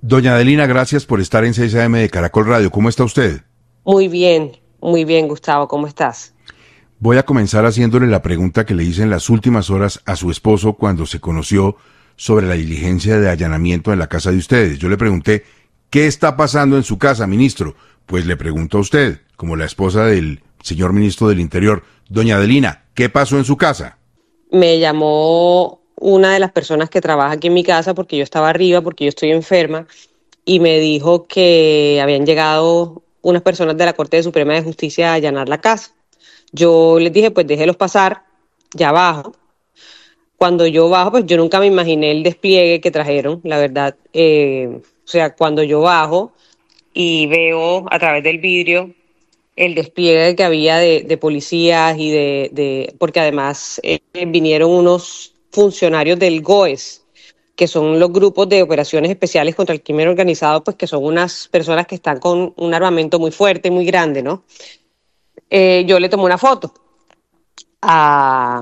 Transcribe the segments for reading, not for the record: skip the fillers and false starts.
Doña Adelina, gracias por estar en 6 AM de Caracol Radio. ¿Cómo está usted? Muy bien, Gustavo, ¿cómo estás? Voy a comenzar haciéndole la pregunta que le hice en las últimas horas a su esposo cuando se conoció sobre la diligencia de allanamiento en la casa de ustedes. Yo le pregunté, ¿qué está pasando en su casa, ministro? Pues le pregunto a usted, como la esposa del señor ministro del Interior, doña Adelina, ¿qué pasó en su casa? Me llamó una de las personas que trabaja aquí en mi casa porque yo estaba arriba, porque yo estoy enferma, y me dijo que habían llegado unas personas de la Corte Suprema de Justicia a allanar la casa. Yo les dije, pues déjelos pasar, ya bajo. Cuando yo bajo, pues yo nunca me imaginé el despliegue que trajeron, la verdad. O sea, cuando yo bajo y veo a través del vidrio el despliegue que había de policías y porque además vinieron unos funcionarios del GOES, que son los grupos de operaciones especiales contra el crimen organizado, pues que son unas personas que están con un armamento muy fuerte, muy grande, ¿no? Yo le tomé una foto a,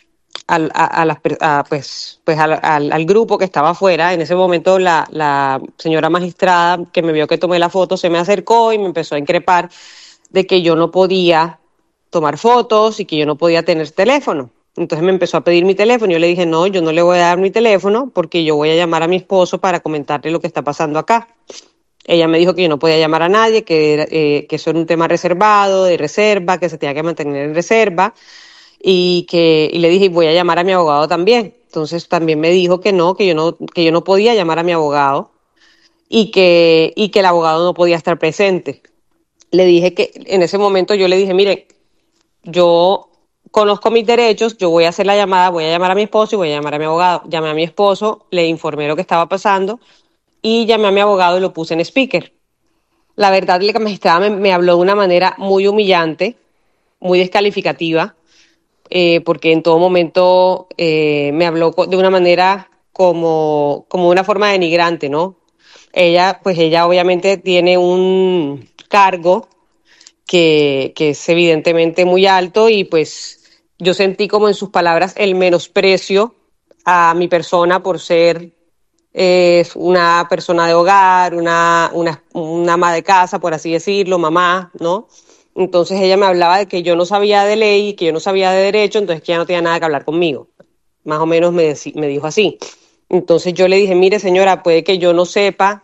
al grupo que estaba afuera. En ese momento la señora magistrada que me vio que tomé la foto se me acercó y me empezó a increpar de que yo no podía tomar fotos y que yo no podía tener teléfono. Entonces me empezó a pedir mi teléfono y yo le dije, no, yo no le voy a dar mi teléfono porque yo voy a llamar a mi esposo para comentarle lo que está pasando acá. Ella me dijo que yo no podía llamar a nadie, que eso era un tema reservado, de reserva, que se tenía que mantener en reserva y le dije, voy a llamar a mi abogado también. Entonces también me dijo que no, que yo no podía llamar a mi abogado y que el abogado no podía estar presente. Le dije que en ese momento yo le dije, mire, yo conozco mis derechos, yo voy a hacer la llamada, voy a llamar a mi esposo y voy a llamar a mi abogado. Llamé a mi esposo, le informé lo que estaba pasando y llamé a mi abogado y lo puse en speaker. La verdad, la magistrada me habló de una manera muy humillante, muy descalificativa, porque en todo momento me habló de una manera como una forma denigrante, ¿no? Ella obviamente tiene un cargo que es evidentemente muy alto y pues yo sentí como en sus palabras el menosprecio a mi persona por ser una persona de hogar, una ama de casa, por así decirlo, mamá, ¿no? Entonces ella me hablaba de que yo no sabía de ley, que yo no sabía de derecho, entonces que ella no tenía nada que hablar conmigo. Más o menos me dijo así. Entonces yo le dije, mire señora, puede que yo no sepa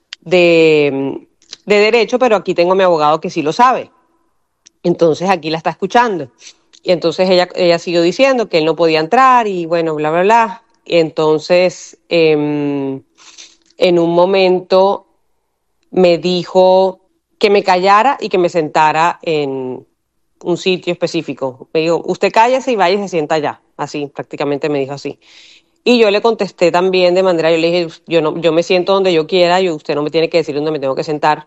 de derecho, pero aquí tengo a mi abogado que sí lo sabe. Entonces aquí la está escuchando. Y entonces ella siguió diciendo que él no podía entrar y bueno, bla, bla, bla. Y entonces en un momento me dijo que me callara y que me sentara en un sitio específico. Me dijo, usted cállese y vaya y se sienta allá. Así, prácticamente me dijo así. Y yo le contesté también de manera, yo le dije, yo me siento donde yo quiera y usted no me tiene que decir dónde me tengo que sentar.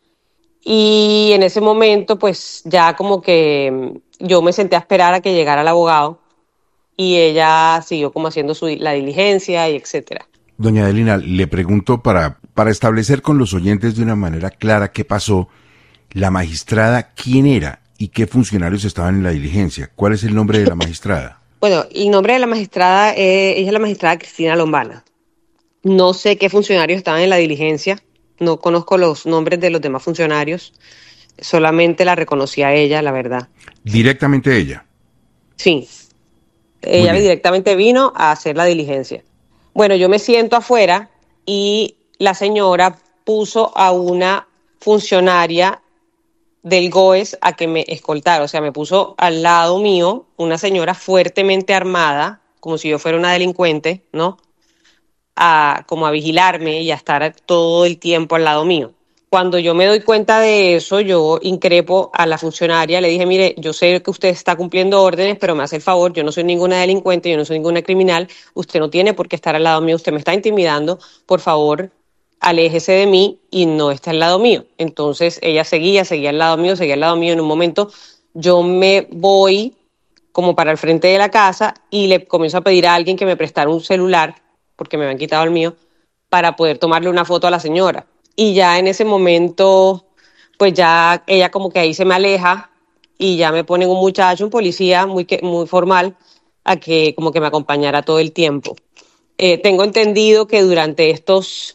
Y en ese momento, pues ya como que yo me senté a esperar a que llegara el abogado y ella siguió como haciendo la diligencia y etcétera. Doña Adelina, le pregunto para establecer con los oyentes de una manera clara qué pasó, la magistrada, ¿quién era y qué funcionarios estaban en la diligencia? ¿Cuál es el nombre de la magistrada? Bueno, el nombre de la magistrada, ella es la magistrada Cristina Lombana. No sé qué funcionarios estaban en la diligencia, no conozco los nombres de los demás funcionarios, solamente la reconocí a ella, la verdad. Directamente ella. Sí, Muy ella bien. directamente vino a hacer la diligencia. Bueno, yo me siento afuera y la señora puso a una funcionaria del GOES a que me escoltara, o sea, me puso al lado mío una señora fuertemente armada, como si yo fuera una delincuente, ¿no? Como a vigilarme y a estar todo el tiempo al lado mío. Cuando yo me doy cuenta de eso, yo increpo a la funcionaria, le dije, mire, yo sé que usted está cumpliendo órdenes, pero me hace el favor, yo no soy ninguna delincuente, yo no soy ninguna criminal, usted no tiene por qué estar al lado mío, usted me está intimidando, por favor, aléjese de mí y no está al lado mío. Entonces ella seguía al lado mío, en un momento yo me voy como para el frente de la casa y le comienzo a pedir a alguien que me prestara un celular, porque me habían quitado el mío, para poder tomarle una foto a la señora. Y ya en ese momento, pues ya ella como que ahí se me aleja y ya me ponen un muchacho, un policía muy formal, a que como que me acompañara todo el tiempo. Tengo entendido que durante estos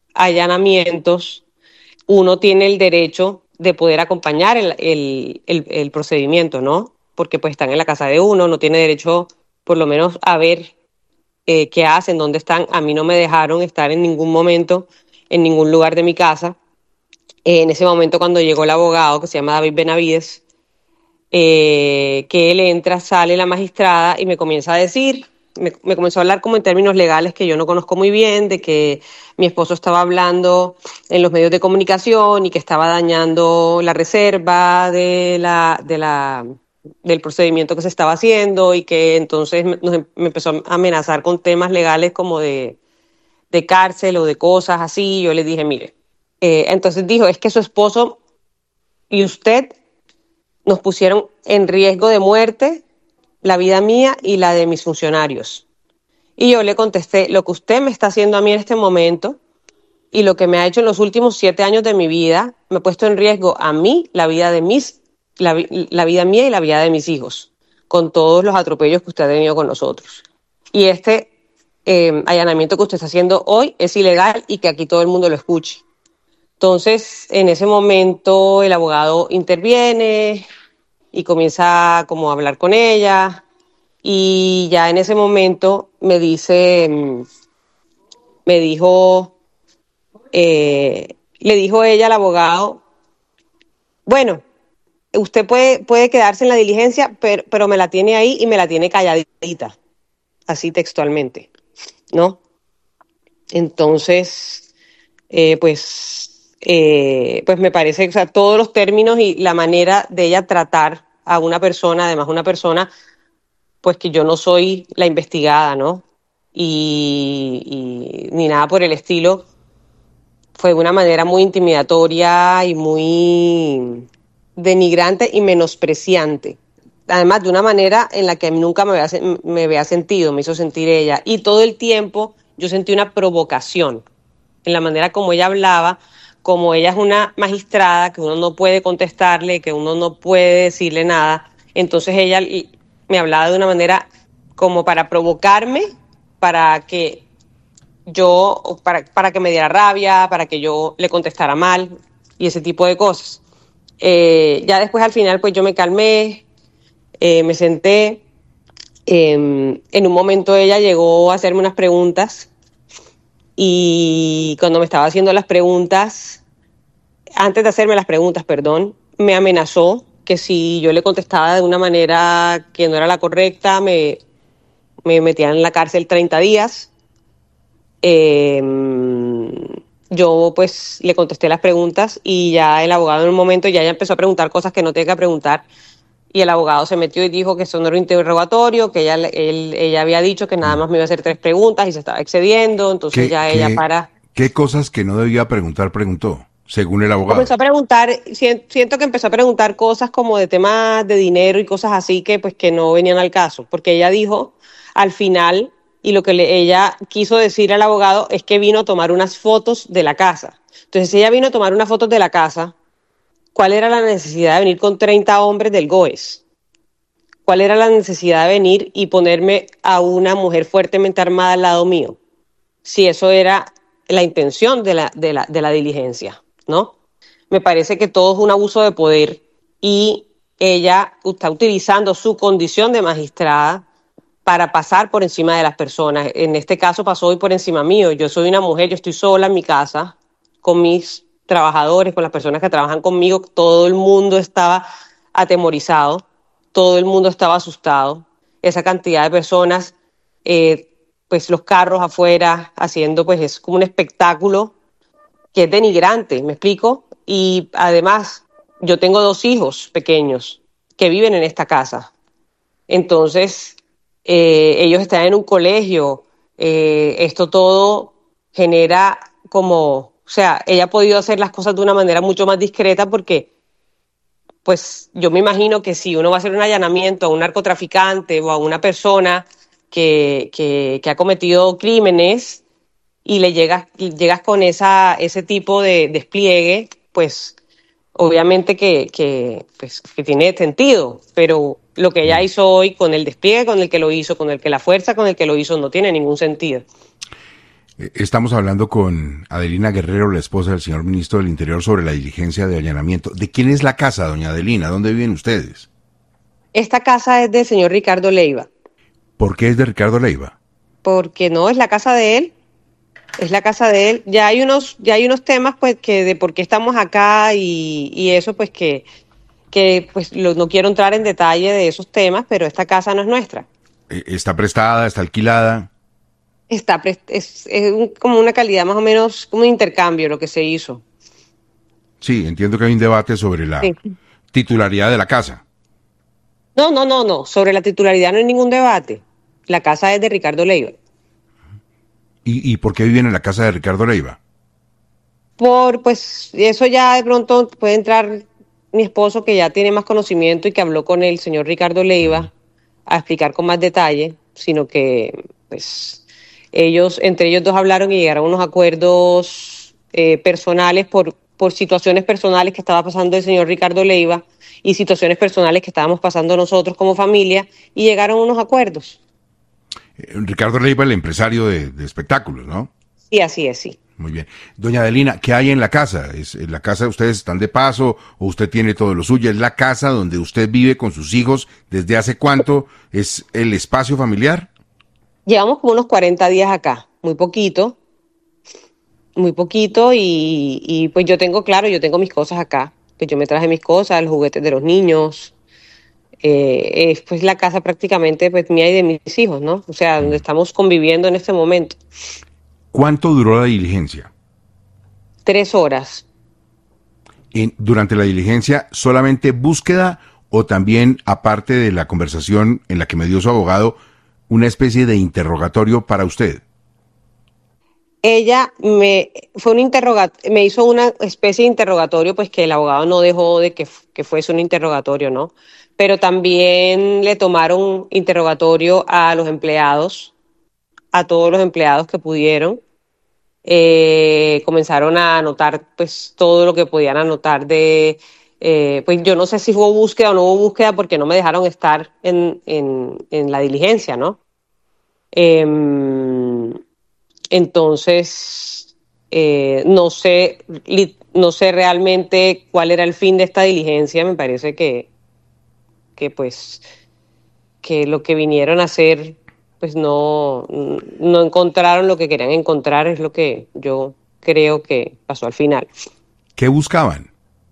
allanamientos, uno tiene el derecho de poder acompañar el procedimiento, ¿no? Porque pues están en la casa de uno, no tiene derecho por lo menos a ver qué hacen, dónde están. A mí no me dejaron estar en ningún momento, en ningún lugar de mi casa. En ese momento cuando llegó el abogado, que se llama David Benavides, que él entra, sale la magistrada y me comienza a decir, me comenzó a hablar como en términos legales que yo no conozco muy bien, de que mi esposo estaba hablando en los medios de comunicación y que estaba dañando la reserva del procedimiento que se estaba haciendo, y que entonces me empezó a amenazar con temas legales como de cárcel o de cosas así. Yo le dije, mire, entonces dijo, es que su esposo y usted nos pusieron en riesgo de muerte, la vida mía y la de mis funcionarios. Y yo le contesté, lo que usted me está haciendo a mí en este momento y lo que me ha hecho en los últimos 7 años de mi vida, me ha puesto en riesgo a mí, la vida la vida mía y la vida de mis hijos, con todos los atropellos que usted ha tenido con nosotros. Y este allanamiento que usted está haciendo hoy es ilegal, y que aquí todo el mundo lo escuche. Entonces, en ese momento el abogado interviene y comienza como a hablar con ella, y ya en ese momento me dijo, le dijo ella al abogado, bueno, usted puede quedarse en la diligencia, pero me la tiene ahí y me la tiene calladita, así textualmente, ¿no? Entonces, pues me parece, o sea, todos los términos y la manera de ella tratar a una persona, además una persona, pues que yo no soy la investigada, ¿no? Y ni nada por el estilo, fue de una manera muy intimidatoria y muy denigrante y menospreciante. Además, de una manera en la que nunca me había sentido, me hizo sentir ella. Y todo el tiempo yo sentí una provocación en la manera como ella hablaba, como ella es una magistrada, que uno no puede contestarle, que uno no puede decirle nada. Entonces ella me hablaba de una manera como para provocarme, para que para que me diera rabia, para que yo le contestara mal y ese tipo de cosas. Ya después al final pues yo me calmé, me senté. En un momento ella llegó a hacerme unas preguntas, y cuando me estaba haciendo las preguntas, antes de hacerme las preguntas, perdón, me amenazó que si yo le contestaba de una manera que no era la correcta, me metían en la cárcel 30 días. Yo pues le contesté las preguntas, y ya el abogado en un momento ya empezó a preguntar cosas que no tenía que preguntar, y el abogado se metió y dijo que eso no era un interrogatorio, que ella había dicho que nada más me iba a hacer 3 preguntas y se estaba excediendo. Entonces ya ella ¿Qué cosas que no debía preguntar preguntó, según el abogado? comenzó a preguntar, siento que empezó a preguntar cosas como de temas de dinero y cosas así que pues que no venían al caso, porque ella dijo al final, y lo que ella quiso decir al abogado es que vino a tomar unas fotos de la casa. Entonces, si ella vino a tomar unas fotos de la casa, ¿cuál era la necesidad de venir con 30 hombres del GOES? ¿Cuál era la necesidad de venir y ponerme a una mujer fuertemente armada al lado mío? Si eso era la intención de la diligencia, ¿no? Me parece que todo es un abuso de poder, y ella está utilizando su condición de magistrada para pasar por encima de las personas. En este caso pasó hoy por encima mío. Yo soy una mujer, yo estoy sola en mi casa con mis trabajadores, con las personas que trabajan conmigo. Todo el mundo estaba atemorizado, todo el mundo estaba asustado. Esa cantidad de personas, pues los carros afuera haciendo, pues es como un espectáculo que es denigrante, ¿me explico? Y además, yo tengo 2 hijos pequeños que viven en esta casa. Entonces, ellos están en un colegio. Esto todo genera como, o sea, ella ha podido hacer las cosas de una manera mucho más discreta, porque pues yo me imagino que si uno va a hacer un allanamiento a un narcotraficante o a una persona que ha cometido crímenes, y llegas con ese tipo de despliegue, pues obviamente pues, que tiene sentido, pero lo que ella hizo hoy, con el despliegue con el que lo hizo, con la fuerza con el que lo hizo, no tiene ningún sentido. Estamos hablando con Adelina Guerrero, la esposa del señor ministro del Interior, sobre la diligencia de allanamiento. ¿De quién es la casa, doña Adelina? ¿Dónde viven ustedes? Esta casa es del señor Ricardo Leiva. ¿Por qué es de Ricardo Leiva? Porque no, es la casa de él. Es la casa de él. Ya hay unos temas, pues, que de por qué estamos acá y eso, pues, que pues, no quiero entrar en detalle de esos temas, pero esta casa no es nuestra. ¿Está prestada? ¿Está alquilada? Como una calidad más o menos, como un intercambio lo que se hizo. Sí, entiendo que hay un debate sobre la Sí. titularidad de la casa. No. Sobre la titularidad no hay ningún debate. La casa es de Ricardo Leiva. ¿Y por qué viven en la casa de Ricardo Leiva? Pues eso ya de pronto puede entrar mi esposo, que ya tiene más conocimiento y que habló con el señor Ricardo Leiva a explicar con más detalle, sino que pues entre ellos dos hablaron y llegaron a unos acuerdos personales por situaciones personales que estaba pasando el señor Ricardo Leiva y situaciones personales que estábamos pasando nosotros como familia, y llegaron a unos acuerdos. Ricardo Leiva, el empresario de espectáculos, ¿no? Sí, así es, sí. Muy bien. Doña Adelina, ¿qué hay en la casa? ¿En la casa ustedes están de paso o usted tiene todo lo suyo? ¿Es la casa donde usted vive con sus hijos desde hace cuánto? ¿Es el espacio familiar? Llevamos como unos 40 días acá, muy poquito, y pues yo tengo mis cosas acá, pues yo me traje mis cosas, los juguetes de los niños, es pues la casa prácticamente pues mía y de mis hijos, ¿no? O sea, donde estamos conviviendo en este momento. ¿Cuánto duró la diligencia? 3 horas. Durante la diligencia, ¿solamente búsqueda o también, aparte de la conversación en la que me dio su abogado, una especie de interrogatorio para usted? Ella me hizo una especie de interrogatorio, pues que el abogado no dejó de que fuese un interrogatorio, ¿no? Pero también le tomaron interrogatorio a los empleados, a todos los empleados que pudieron. Comenzaron a anotar pues todo lo que podían anotar pues yo no sé si hubo búsqueda o no hubo búsqueda, porque no me dejaron estar en la diligencia, ¿no? Entonces, no sé realmente cuál era el fin de esta diligencia. Me parece que pues que lo que vinieron a hacer pues no encontraron lo que querían encontrar, es lo que yo creo que pasó al final. ¿Qué buscaban?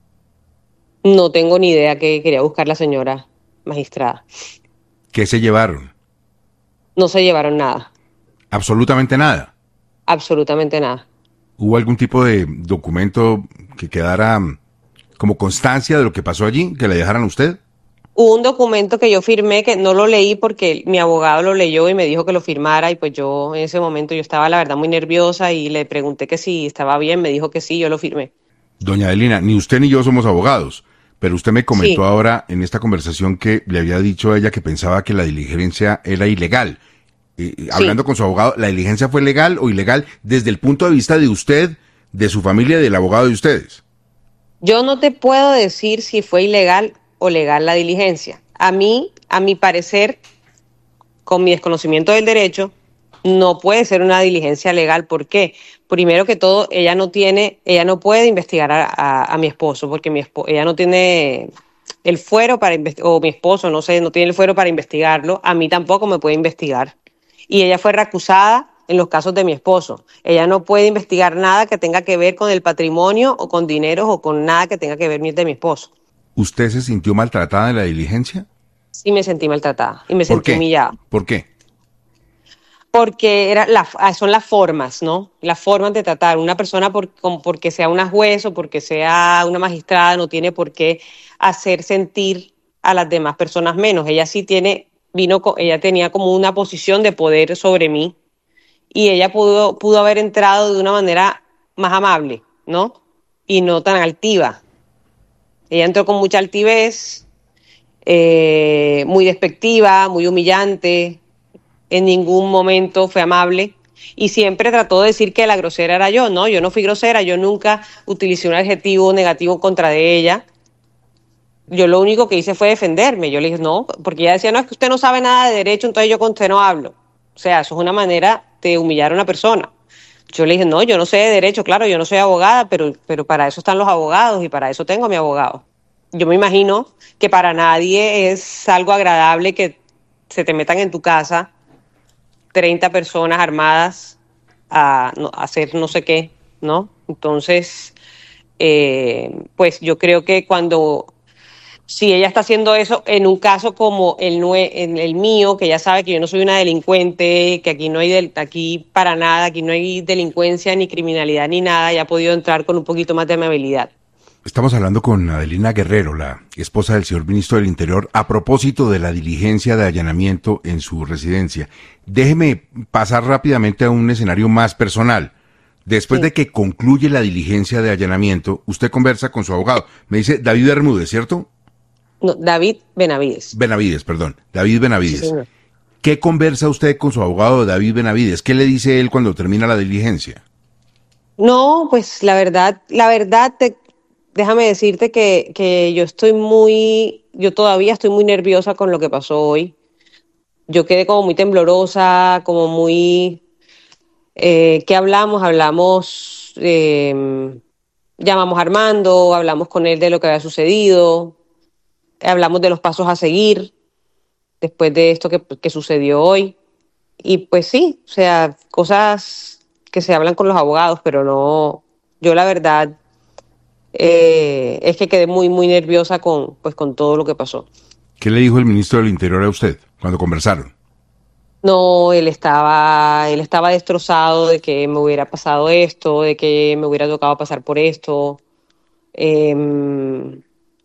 No tengo ni idea qué quería buscar la señora magistrada. ¿Qué se llevaron? No se llevaron nada, Absolutamente nada. absolutamente nada. ¿Hubo algún tipo de documento que quedara como constancia de lo que pasó allí, que le dejaran a usted? Hubo un documento que yo firmé, que no lo leí porque mi abogado lo leyó y me dijo que lo firmara, y pues yo en ese momento yo estaba la verdad muy nerviosa y le pregunté que si estaba bien, me dijo que sí, yo lo firmé. Doña Adelina, ni usted ni yo somos abogados, pero usted me comentó Sí, ahora en esta conversación que le había dicho a ella que pensaba que la diligencia era ilegal. sí. Hablando con su abogado, ¿la diligencia fue legal o ilegal desde el punto de vista de usted, de su familia y del abogado de ustedes? Yo no te puedo decir si fue ilegal o legal la diligencia. A mi parecer, con mi desconocimiento del derecho, no puede ser una diligencia legal. ¿Por qué? Primero que todo, ella no puede investigar a mi esposo, porque ella no tiene el fuero para investigar, o mi esposo, no sé, no tiene el fuero para investigarlo. A mí tampoco me puede investigar. Y ella fue recusada en los casos de mi esposo. Ella no puede investigar nada que tenga que ver con el patrimonio o con dineros o con nada que tenga que ver de mi esposo. ¿Usted se sintió maltratada en la diligencia? Sí, me sentí maltratada y me ¿Por sentí qué? humillada. ¿Por qué? Porque son las formas, ¿no? Las formas de tratar. Una persona porque sea una juez o porque sea una magistrada no tiene por qué hacer sentir a las demás personas menos. Ella sí ella tenía como una posición de poder sobre mí, y ella pudo haber entrado de una manera más amable, ¿no? Y no tan altiva. Ella entró con mucha altivez, muy despectiva, muy humillante. En ningún momento fue amable y siempre trató de decir que la grosera era yo. No, yo no fui grosera, yo nunca utilicé un adjetivo negativo contra de ella. Yo lo único que hice fue defenderme. Yo le dije, no, porque ella decía, no, es que usted no sabe nada de derecho, entonces yo con usted no hablo. O sea, eso es una manera de humillar a una persona. Yo le dije, no, yo no sé de derecho, claro, yo no soy abogada, pero para eso están los abogados y para eso tengo a mi abogado. Yo me imagino que para nadie es algo agradable que se te metan en tu casa 30 personas armadas a hacer no sé qué, ¿no? Entonces, pues yo creo que si ella está haciendo eso en un caso como en el mío, que ya sabe que yo no soy una delincuente, que aquí no hay aquí para nada, aquí no hay delincuencia ni criminalidad ni nada, ya ha podido entrar con un poquito más de amabilidad. Estamos hablando con Adelina Guerrero, la esposa del señor ministro del Interior, a propósito de la diligencia de allanamiento en su residencia. Déjeme pasar rápidamente a un escenario más personal. Después de que concluye la diligencia de allanamiento, usted conversa con su abogado. Me dice David Bermúdez, ¿cierto? No, David Benavides. Benavides, perdón. David Benavides. Sí, señor. ¿Qué conversa usted con su abogado David Benavides? ¿Qué le dice él cuando termina la diligencia? No, pues la verdad, déjame decirte que yo todavía estoy muy nerviosa con lo que pasó hoy. Yo quedé como muy temblorosa, como muy, ¿qué hablamos? Llamamos a Armando, hablamos con él de lo que había sucedido, hablamos de los pasos a seguir después de esto que sucedió hoy. Y pues sí, o sea, cosas que se hablan con los abogados, pero no, yo la verdad es que quedé muy, muy nerviosa con todo lo que pasó. ¿Qué le dijo el ministro del Interior a usted cuando conversaron? No, él estaba destrozado de que me hubiera pasado esto, de que me hubiera tocado pasar por esto. Él,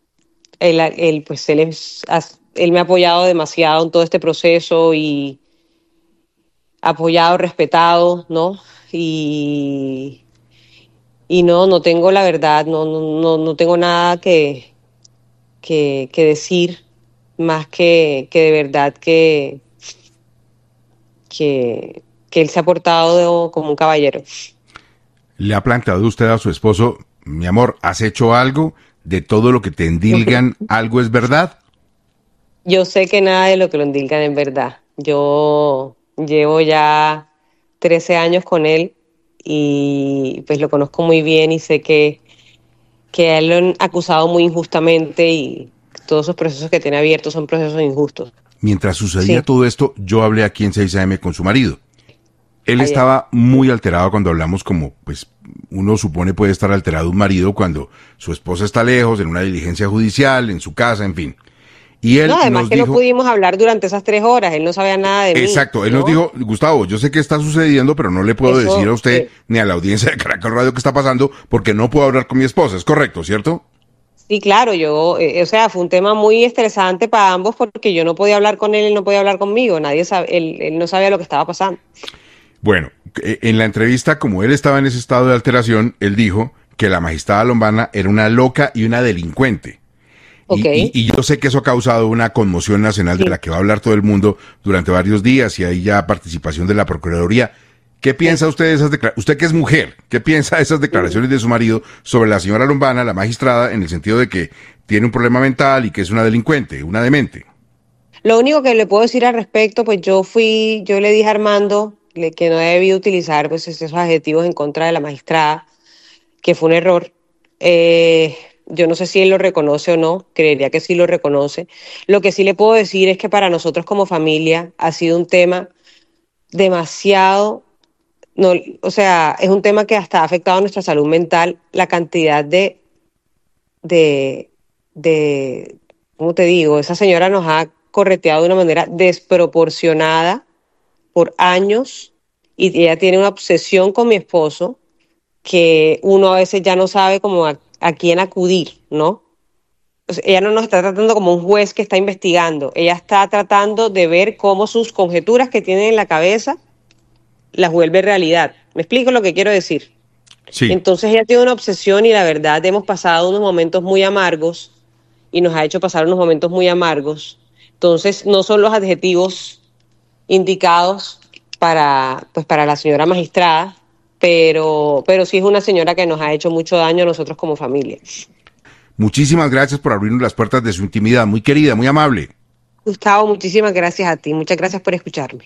él me ha apoyado demasiado en todo este proceso y apoyado, respetado, ¿no? Y, y no tengo la verdad, no tengo nada que decir más que de verdad que él se ha portado como un caballero. ¿Le ha planteado usted a su esposo, mi amor, has hecho algo? ¿De todo lo que te endilgan, algo es verdad? Yo sé que nada de lo que lo indican es verdad. Yo llevo ya 13 años con él y pues lo conozco muy bien y sé que a él lo han acusado muy injustamente y todos esos procesos que tiene abiertos son procesos injustos. Mientras sucedía Sí, todo esto, yo hablé aquí en 6 AM con su marido. Él ayer. estaba muy alterado cuando hablamos, como pues uno supone puede estar alterado un marido cuando su esposa está lejos, en una diligencia judicial, en su casa, en fin. Y No, él además nos que no dijo, pudimos hablar durante esas 3 horas, él no sabía nada de mí, exacto, él nos ¿no? dijo, Gustavo, yo sé que está sucediendo, pero no le puedo decir a Eso, usted ni a la audiencia de Caracol Radio qué está pasando porque no puedo hablar con mi esposa, es correcto, ¿cierto? sí, claro, o sea, fue un tema muy estresante para ambos porque yo no podía hablar con él, él no podía hablar conmigo, nadie sabe, él no sabía lo que estaba pasando. Bueno, en la entrevista, como él estaba en ese estado de alteración, él dijo que la magistrada Lombana era una loca y una delincuente. Ok, Y yo sé que eso ha causado una conmoción nacional de sí, la que va a hablar todo el mundo durante varios días y hay ya participación de la Procuraduría. ¿Qué piensa sí. usted de esas declaraciones? Usted que es mujer, ¿qué piensa de esas declaraciones de su marido sobre la señora Lombana, la magistrada, en el sentido de que tiene un problema mental y que es una delincuente, una demente? Lo único que le puedo decir al respecto, pues yo le dije a Armando que no debía utilizar pues esos adjetivos en contra de la magistrada, que fue un error. Yo no sé si él lo reconoce o no, creería que sí lo reconoce. Lo que sí le puedo decir es que para nosotros como familia ha sido un tema demasiado, no, o sea, es un tema que hasta ha afectado a nuestra salud mental, la cantidad de, ¿cómo te digo? Esa señora nos ha correteado de una manera desproporcionada por años y ella tiene una obsesión con mi esposo que uno a veces ya no sabe cómo a quién acudir, ¿no? O sea, ella no nos está tratando como un juez que está investigando, ella está tratando de ver cómo sus conjeturas que tiene en la cabeza las vuelve realidad. ¿Me explico lo que quiero decir? Sí. Entonces ella tiene una obsesión y la verdad hemos pasado unos momentos muy amargos y nos ha hecho pasar unos momentos muy amargos. Entonces no son los adjetivos indicados para la señora magistrada, pero sí es una señora que nos ha hecho mucho daño a nosotros como familia. Muchísimas gracias por abrirnos las puertas de su intimidad. Muy querida, muy amable. Gustavo, muchísimas gracias a ti. Muchas gracias por escucharme.